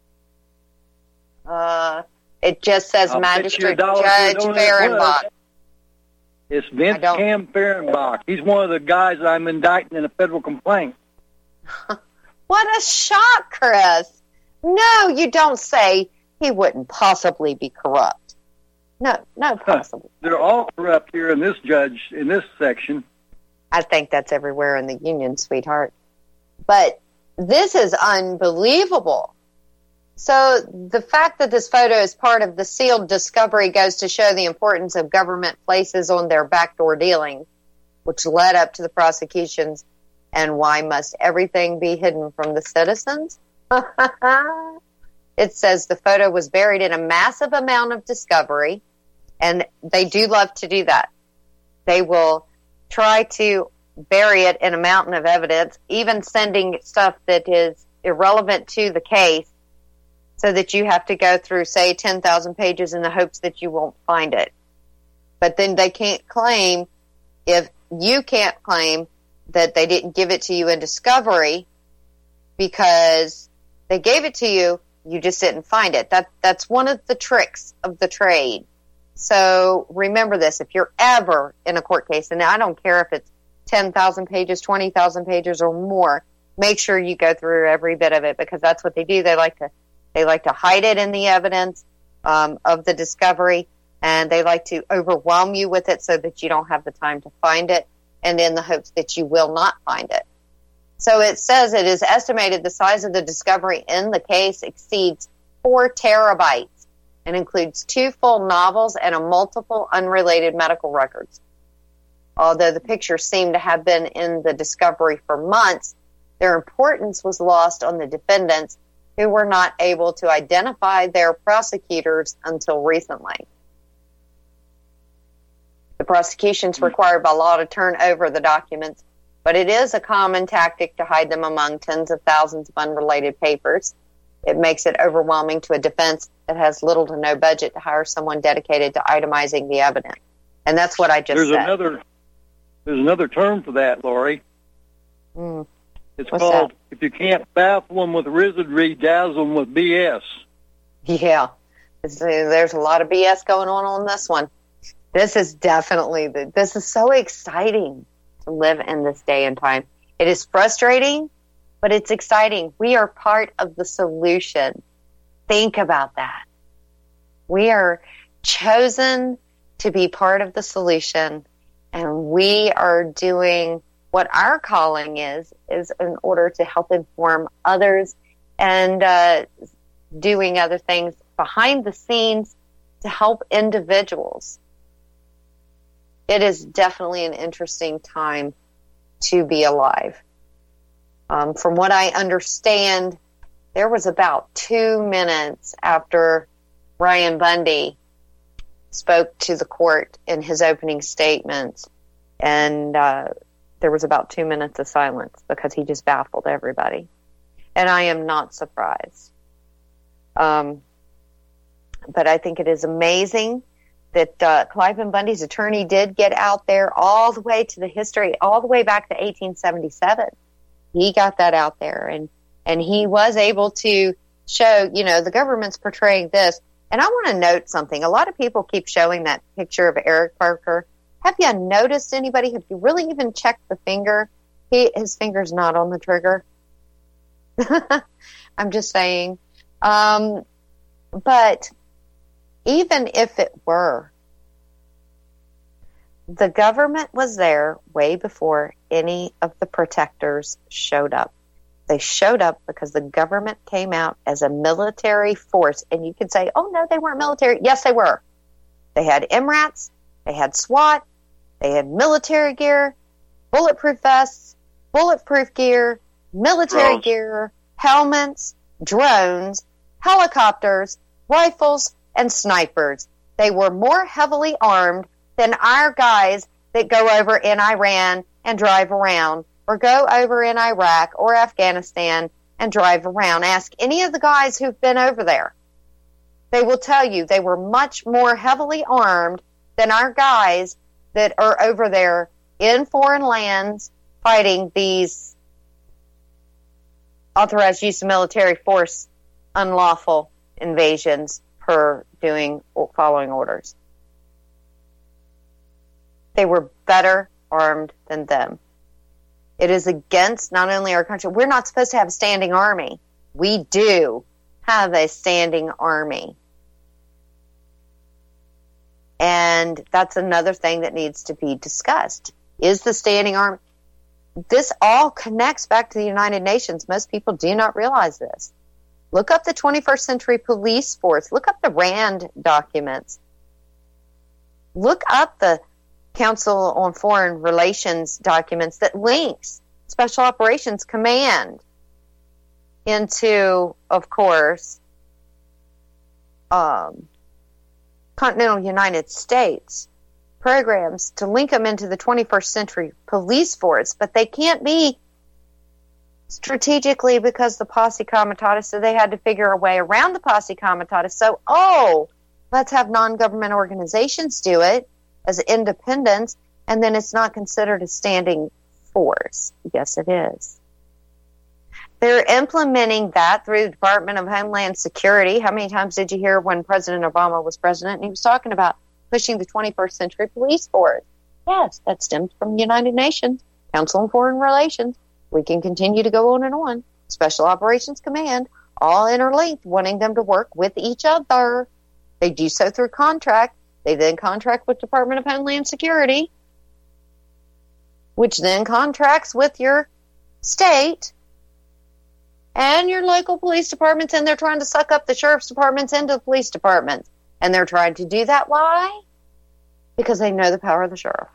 Uh, it just says I'll Magistrate bet you a dollar Judge you know what it Fehrenbach. was. It's Vince Cam Fehrenbach. He's one of the guys I'm indicting in a federal complaint. What a shock, Chris. No, you don't say he wouldn't possibly be corrupt. No, no, possibly. They're all corrupt here in this judge, in this section. I think that's everywhere in the union, sweetheart. But this is unbelievable. So the fact that this photo is part of the sealed discovery goes to show the importance of government places on their backdoor dealings, which led up to the prosecutions. And why must everything be hidden from the citizens? It says the photo was buried in a massive amount of discovery, and they do love to do that. They will try to bury it in a mountain of evidence, even sending stuff that is irrelevant to the case, so that you have to go through, say, ten thousand pages in the hopes that you won't find it. But then they can't claim, if you can't claim that they didn't give it to you in discovery because they gave it to you, you just didn't find it. That That's one of the tricks of the trade. So remember this, if you're ever in a court case, and I don't care if it's ten thousand pages, twenty thousand pages or more, make sure you go through every bit of it, because that's what they do. They like to They like to hide it in the evidence um, of the discovery, and they like to overwhelm you with it so that you don't have the time to find it, and in the hopes that you will not find it. So it says it is estimated the size of the discovery in the case exceeds four terabytes and includes two full novels and a multiple unrelated medical records. Although the pictures seem to have been in the discovery for months, their importance was lost on the defendants, who were not able to identify their prosecutors until recently. The prosecution's required by law to turn over the documents, but it is a common tactic to hide them among tens of thousands of unrelated papers. It makes it overwhelming to a defense that has little to no budget to hire someone dedicated to itemizing the evidence. And that's what I just there's said. Another, there's another term for that, Lori. Mm. It's What's called, that? if you can't baffle them with wizardry, dazzle them with B S. Yeah. It's, there's a lot of B S going on on this one. This is definitely, the, this is so exciting to live in this day and time. It is frustrating, but it's exciting. We are part of the solution. Think about that. We are chosen to be part of the solution, and we are doing what our calling is, is in order to help inform others and uh, doing other things behind the scenes to help individuals. It is definitely an interesting time to be alive. Um, from what I understand, there was about two minutes after Ryan Bundy spoke to the court in his opening statements, and uh, there was about two minutes of silence because he just baffled everybody. And I am not surprised. Um, but I think it is amazing that uh, Cliven Bundy's attorney did get out there all the way to the history, all the way back to eighteen seventy-seven. He got that out there, and, and he was able to show, you know, the government's portraying this. And I want to note something. A lot of people keep showing that picture of Eric Parker. Have you noticed anybody? Have you really even checked the finger? He, his finger's not on the trigger. I'm just saying. Um, but even if it were, the government was there way before any of the protectors showed up. They showed up because the government came out as a military force. And you could say, oh, no, they weren't military. Yes, they were. They had M RATs. They had SWAT. They had military gear, bulletproof vests, bulletproof gear, military Drones. gear, helmets, drones, helicopters, rifles, and snipers. They were more heavily armed than our guys that go over in Iran and drive around, or go over in Iraq or Afghanistan and drive around. Ask any of the guys who've been over there. They will tell you they were much more heavily armed than our guys that are over there in foreign lands fighting these authorized use of military force unlawful invasions per doing following orders. They were better armed than them. It is against not only our country. We're not supposed to have a standing army. We do have a standing army. And that's another thing that needs to be discussed. Is the standing army... This all connects back to the United Nations. Most people do not realize this. Look up the twenty-first century police force. Look up the RAND documents. Look up the Council on Foreign Relations documents that links Special Operations Command into, of course, um, continental United States programs to link them into the twenty-first century police force, but they can't be strategically because the posse comitatus, so they had to figure a way around the posse comitatus. So, oh, let's have non-government organizations do it as independents, and then it's not considered a standing force. Yes, it is. They're implementing that through the Department of Homeland Security. How many times did you hear when President Obama was president and he was talking about pushing the twenty-first century police force? Yes, that stems from the United Nations, Council on Foreign Relations. We can continue to go on and on. Special Operations Command, all interlinked, wanting them to work with each other. They do so through contract. They then contract with Department of Homeland Security, which then contracts with your state and your local police departments, and they're trying to suck up the sheriff's departments into the police departments. And they're trying to do that. Why? Because they know the power of the sheriff.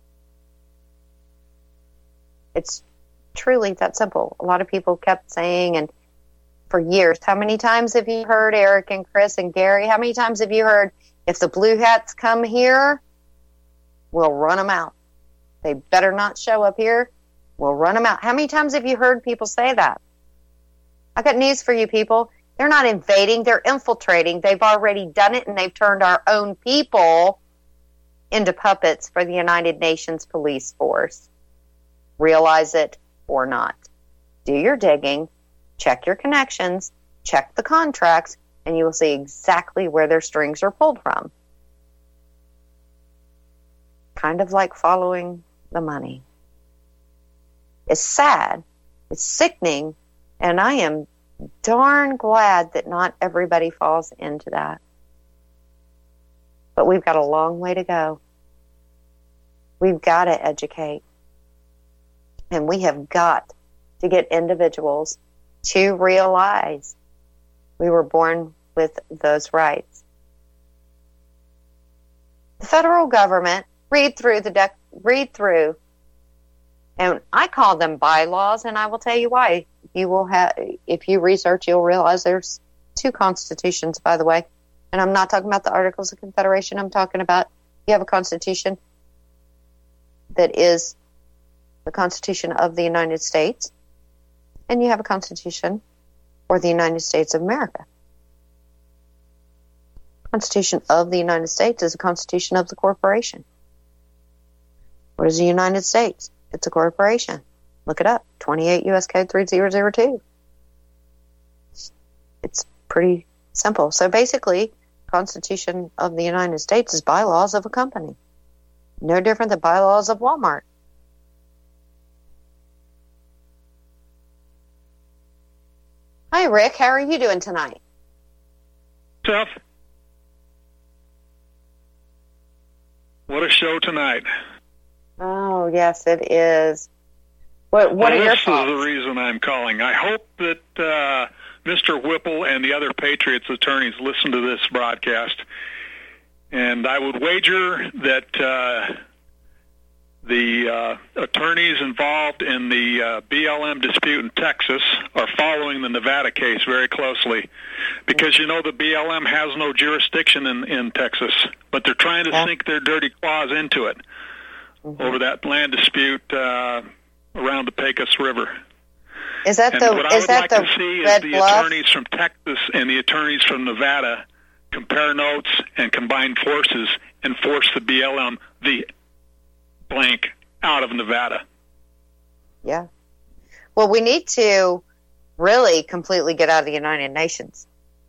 It's truly that simple. A lot of people kept saying, and for years, how many times have you heard, Eric and Chris and Gary, how many times have you heard, if the blue hats come here, we'll run them out. They better not show up here. We'll run them out. How many times have you heard people say that? I got news for you people. They're not invading. They're infiltrating. They've already done it, and they've turned our own people into puppets for the United Nations police force. Realize it or not. Do your digging. Check your connections. Check the contracts, and you will see exactly where their strings are pulled from. Kind of like following the money. It's sad. It's sickening, and I am darn glad that not everybody falls into that. But we've got a long way to go. We've got to educate. And we have got to get individuals to realize we were born with those rights. The federal government, read through the dec- read through, and I call them bylaws, and I will tell you why. You will have, if you research, you'll realize there's two constitutions, by the way. And I'm not talking about the Articles of Confederation. I'm talking about you have a Constitution that is the Constitution of the United States, and you have a Constitution for the United States of America. Constitution of the United States is a Constitution of the corporation. What is the United States? It's a corporation. Look it up. twenty-eight U S Code three thousand two. It's pretty simple. So basically, Constitution of the United States is bylaws of a company. No different than bylaws of Walmart. Hi, Rick. How are you doing tonight? Tough. What a show tonight. Oh, yes, it is. What, what well, are your this thoughts? This is the reason I'm calling. I hope that uh, Mister Whipple and the other Patriots attorneys listen to this broadcast. And I would wager that uh, the uh, attorneys involved in the uh, B L M dispute in Texas are following the Nevada case very closely, because, you know, the B L M has no jurisdiction in, in Texas, but they're trying to yeah. sink their dirty claws into it mm-hmm. over that land dispute uh, around the Pecos River. Is that and the what I is would that like the to see Red is the Bluff? attorneys from Texas and the attorneys from Nevada compare notes and combine forces and force the B L M, the blank, out of Nevada. Yeah. Well, we need to really completely get out of the United Nations.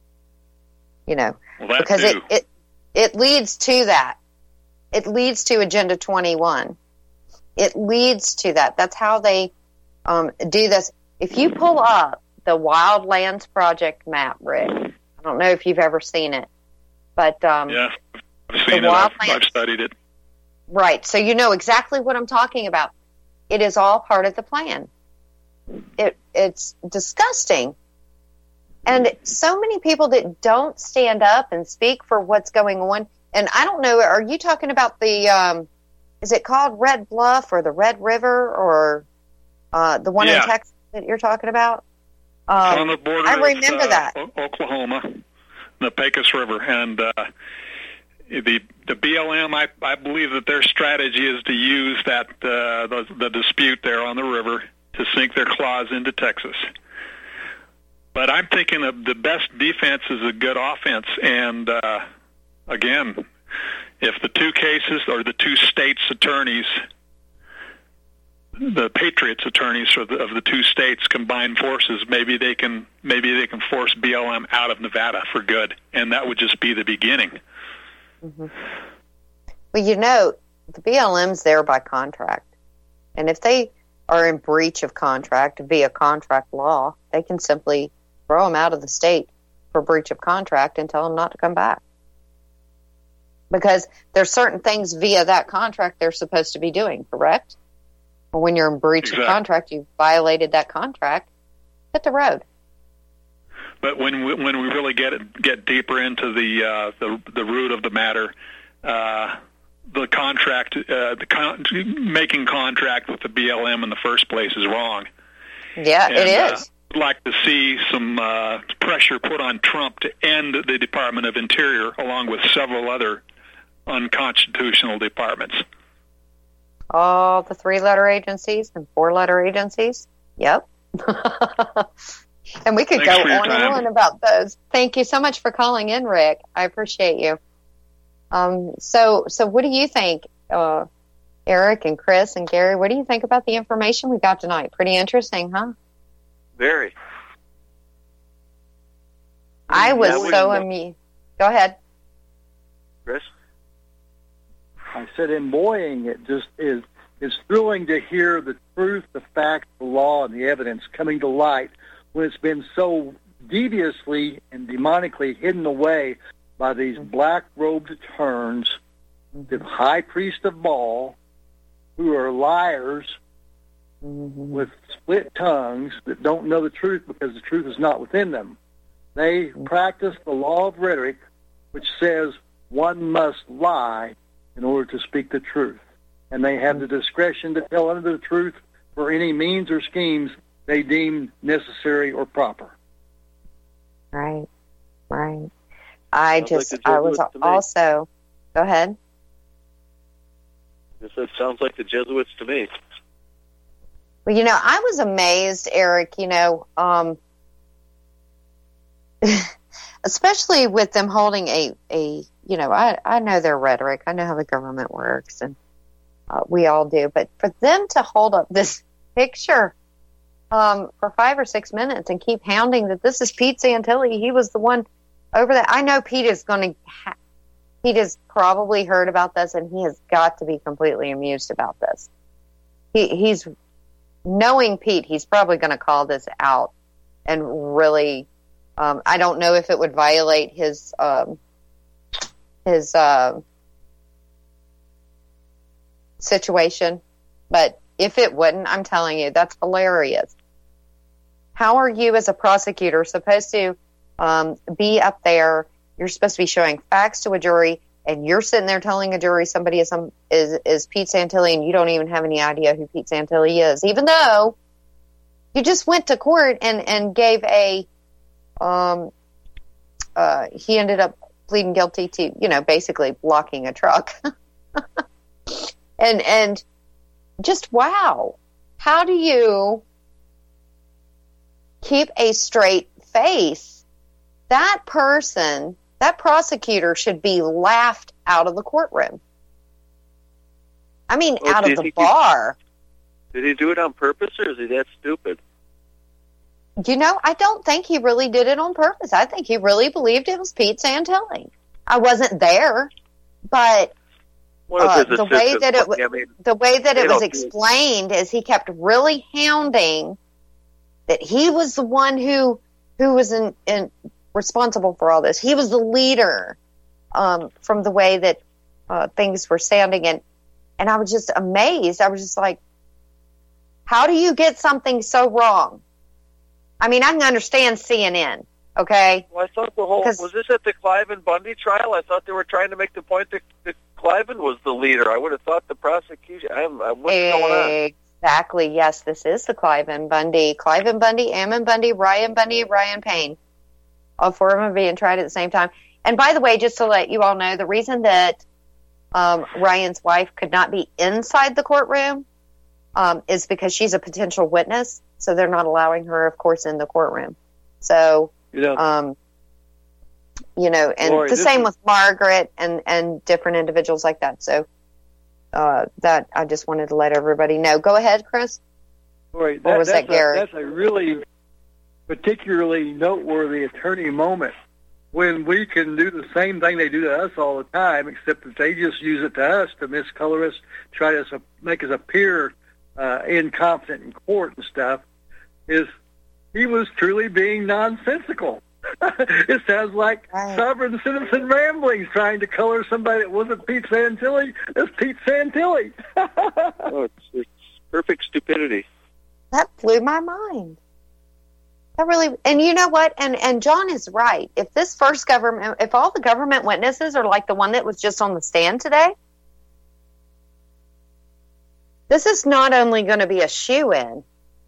You know, well, because too. it, it it leads to that. It leads to Agenda twenty-one. It leads to that. That's how they um, do this. If you pull up the Wildlands Project map, Rick, I don't know if you've ever seen it, but um, yeah, I've seen it. I've, I've studied it. Right. So you know exactly what I'm talking about. It is all part of the plan. It it's disgusting. And so many people that don't stand up and speak for what's going on. And I don't know, are you talking about the, um, is it called Red Bluff or the Red River or uh, the one yeah. in Texas that you're talking about? Um, it's on the border I remember of, uh, that. O- Oklahoma, the Pecos River. And uh, the the B L M, I, I believe that their strategy is to use that uh, the, the dispute there on the river to sink their claws into Texas. But I'm thinking of the best defense is a good offense. And, uh, again, if the two cases or the two states' attorneys, the Patriots' attorneys of the, of the two states combine forces, maybe they can maybe they can force B L M out of Nevada for good. And that would just be the beginning. Mm-hmm. Well, you know, the B L M's there by contract. And if they are in breach of contract via contract law, they can simply throw them out of the state for breach of contract and tell them not to come back. Because there's certain things via that contract they're supposed to be doing, correct? Or when you're in breach exactly. of contract, you've violated that contract, hit the road. But when we, when we really get it, get deeper into the, uh, the the root of the matter, uh, the contract, uh, the con- making contract with the B L M in the first place is wrong. Yeah, and, it is. Uh, I'd like to see some uh, pressure put on Trump to end the Department of Interior, along with several other unconstitutional departments. All the three-letter agencies and four-letter agencies. Yep. And we could Thanks go on time. and on about those. Thank you so much for calling in, Rick. I appreciate you. Um, so, so what do you think, uh, Eric and Chris and Gary? What do you think about the information we got tonight? Pretty interesting, huh? Very. I was Yeah, so we- amused. Go ahead. Chris? I said emboying. It just is is thrilling to hear the truth, the facts, the law, and the evidence coming to light when it's been so deviously and demonically hidden away by these black-robed terns, the high priest of Baal, who are liars mm-hmm. with split tongues that don't know the truth because the truth is not within them. They mm-hmm. practice the law of rhetoric, which says one must lie in order to speak the truth. And they have the discretion to tell under the truth for any means or schemes they deem necessary or proper. Right, right. I Sounds just, like the I was Jesuits to me. also, go ahead. This it sounds like the Jesuits to me. Well, you know, I was amazed, Eric, you know, um, especially with them holding a, a you know, I, I know their rhetoric. I know how the government works, and uh, we all do. But for them to hold up this picture um, for five or six minutes and keep hounding that this is Pete Santilli, he was the one over there. I know Pete is going to ha- Pete has probably heard about this, and he has got to be completely amused about this. He, he's knowing Pete, he's probably going to call this out and really. Um, I don't know if it would violate his um, his uh, situation, but if it wouldn't, I'm telling you, that's hilarious. How are you as a prosecutor supposed to um, be up there? You're supposed to be showing facts to a jury, and you're sitting there telling a jury somebody is some is is Pete Santilli, and you don't even have any idea who Pete Santilli is, even though you just went to court and, and gave a um uh he ended up pleading guilty to, you know, basically blocking a truck. and and just wow. How do you keep a straight face? That person, that prosecutor should be laughed out of the courtroom. I mean, Well, out do of you the think he- bar. Did he do it on purpose, or is he that stupid? You know, I don't think he really did it on purpose. I think he really believed it was Pete Santilli. I wasn't there, but One of uh, his the way assistants, that it I w- mean, the way that they it was don't do it. explained is he kept really hounding that he was the one who who was in, in responsible for all this. He was the leader um, from the way that uh, things were sounding, and and I was just amazed. I was just like, how do you get something so wrong? I mean, I can understand C N N, okay? Well, I thought the whole 'Cause- was this at the Cliven Bundy trial? I thought they were trying to make the point that, that Cliven was the leader. I would have thought the prosecution. I'm, I'm, what's going on? Exactly. Yes, this is the Cliven Bundy. Cliven Bundy, Ammon Bundy, Ryan Bundy, Ryan Payne. All four of them are being tried at the same time. And by the way, just to let you all know, the reason that um, Ryan's wife could not be inside the courtroom um, is because she's a potential witness. So they're not allowing her, of course, in the courtroom. So, You know, um, you know, and Lori, the this same is- with Margaret and, and different individuals like that. So uh, that I just wanted to let everybody know. Go ahead, Chris. Lori, Or was that that's, Gary? a, that's a really particularly noteworthy attorney moment when we can do the same thing they do to us all the time, except that they just use it to us to miscolor us, try to su- make us appear uh, incompetent in court and stuff, is he was truly being nonsensical. It sounds like Right. sovereign citizen ramblings trying to color somebody that wasn't Pete Santilli as Pete Santilli. Oh, it's, it's perfect stupidity. That blew my mind. That really, and you know what? And and John is right. If this first government, if all the government witnesses are like the one that was just on the stand today, this is not only going to be a shoo-in,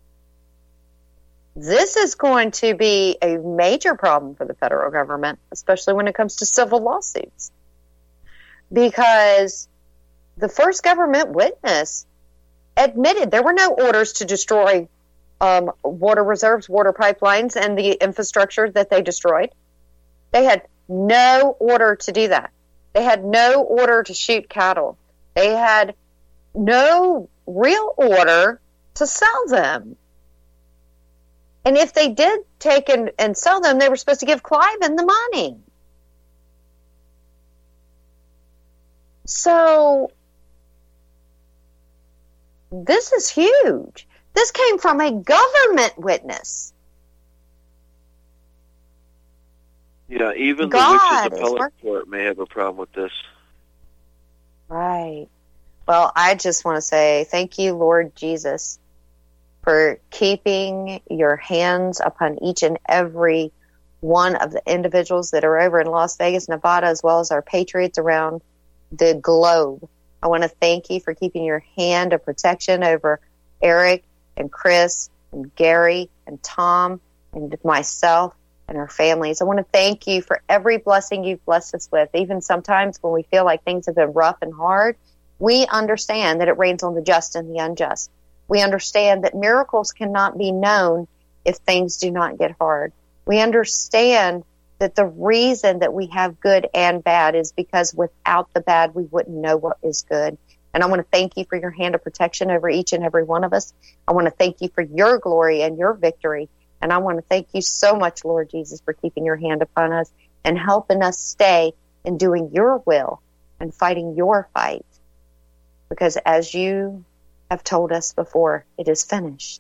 this is going to be a major problem for the federal government, especially when it comes to civil lawsuits. Because the first government witness admitted there were no orders to destroy um, water reserves, water pipelines, and the infrastructure that they destroyed. They had no order to do that. They had no order to shoot cattle. They had no real order to sell them. And if they did take and, and sell them, they were supposed to give Cliven the money. So this is huge. This came from a government witness. Yeah, even God the witches is appellate working. court may have a problem with this. Right. Well, I just want to say thank you, Lord Jesus, for keeping your hands upon each and every one of the individuals that are over in Las Vegas, Nevada, as well as our patriots around the globe. I want to thank you for keeping your hand of protection over Eric and Chris and Gary and Tom and myself and our families. I want to thank you for every blessing you've blessed us with. Even sometimes when we feel like things have been rough and hard, we understand that it rains on the just and the unjust. We understand that miracles cannot be known if things do not get hard. We understand that the reason that we have good and bad is because without the bad, we wouldn't know what is good. And I want to thank you for your hand of protection over each and every one of us. I want to thank you for your glory and your victory. And I want to thank you so much, Lord Jesus, for keeping your hand upon us and helping us stay in doing your will and fighting your fight. Because as you have told us before, it is finished.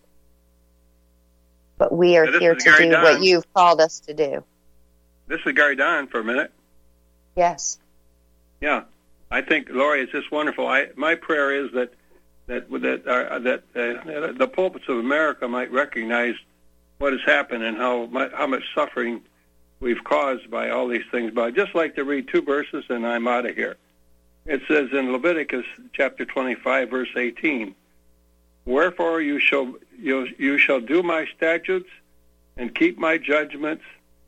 But we are yeah, here to Gary do Don. what you've called us to do. This is Gary Don for a minute. Yes. Yeah. I think, Lori, it's just wonderful. I, my prayer is that that that uh, that uh, the pulpits of America might recognize what has happened and how much, how much suffering we've caused by all these things. But I'd just like to read two verses, and I'm out of here. It says in Leviticus chapter twenty-five, verse eighteen, "Wherefore you shall you, you shall do my statutes and keep my judgments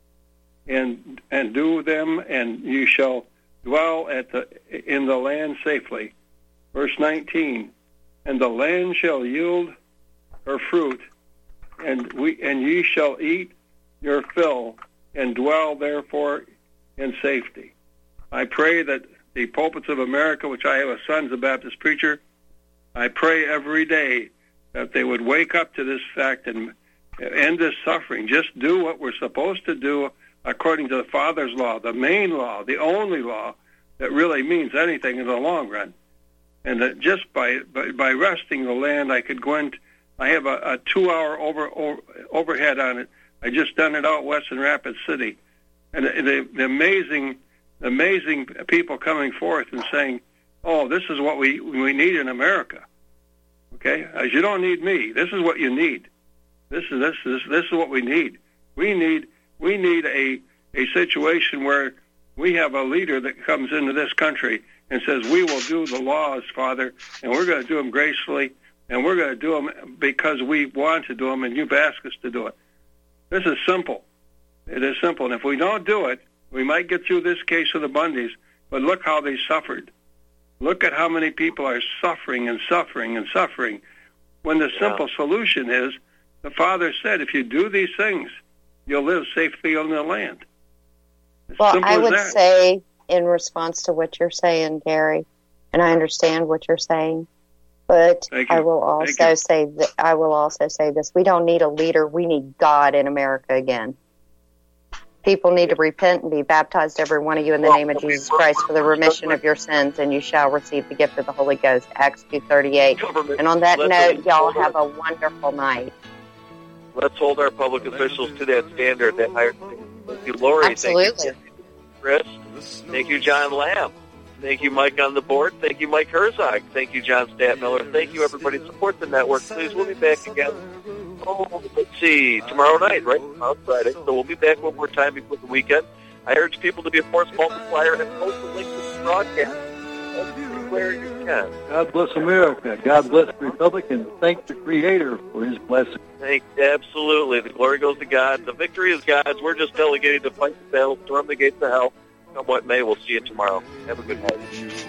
and and do them, and you shall dwell at the in the land safely." Verse nineteen, "And the land shall yield her fruit, and we and ye shall eat your fill, and dwell therefore in safety." I pray that the pulpits of America, which I have a son as a Baptist preacher, I pray every day that they would wake up to this fact and end this suffering. Just do what we're supposed to do according to the Father's law, the main law, the only law that really means anything in the long run. And that just by by, by resting the land, I could go in. I have a, a two-hour over, over overhead on it. I just done it out west in Rapid City, and the, the, the amazing, amazing people coming forth and saying, "Oh, this is what we we need in America." Okay, as you don't need me. This is what you need. This is this is this is what we need. We need we need a a situation where we have a leader that comes into this country and says, "We will do the laws, Father, and we're going to do them gracefully, and we're going to do them because we want to do them, and you've asked us to do it." This is simple. It is simple, and if we don't do it, we might get through this case of the Bundys, but look how they suffered. Look at how many people are suffering and suffering and suffering, when the simple yeah. solution is, the Father said, if you do these things, you'll live safely on the land. As well, I would that. say, in response to what you're saying, Gary, and I understand what you're saying, but I will also say that I will also say this: we don't need a leader; we need God in America again. People need to repent and be baptized, every one of you, in the name of Jesus Christ for the remission of your sins, and you shall receive the gift of the Holy Ghost. Acts two thirty-eight. And on that note, y'all have a wonderful night. Let's hold our public officials to that standard. That higher. Thank you, Lori. Absolutely. Thank you, Chris. Thank you, John Lamb. Thank you, Mike on the board. Thank you, Mike Herzog. Thank you, John Statmiller. Thank you, everybody. Support the network, please. We'll be back again. Oh, let's see, tomorrow night, right? Tomorrow Friday. So we'll be back one more time before the weekend. I urge people to be a force multiplier and post the link to the broadcast everywhere you can. God bless America. God bless the Republic, and thank the Creator for His blessing. Thank, absolutely. The glory goes to God. The victory is God's. We're just delegating to fight the battle, storm the gates of hell. Come what may, we'll see you tomorrow. Have a good night.